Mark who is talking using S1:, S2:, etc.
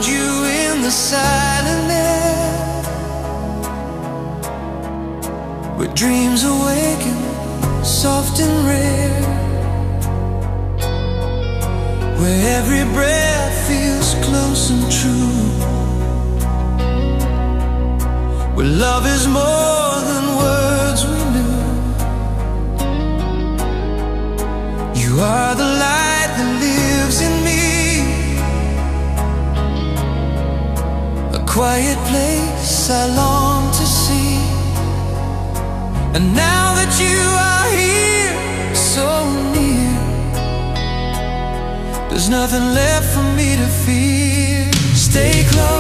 S1: you in the silent air, where dreams awaken soft and rare, where every breath feels close and true, where love is more than words we knew. You are the light that lives in me, a quiet place I long to see. And now that you are here, so near, there's nothing left for me to fear. Stay close.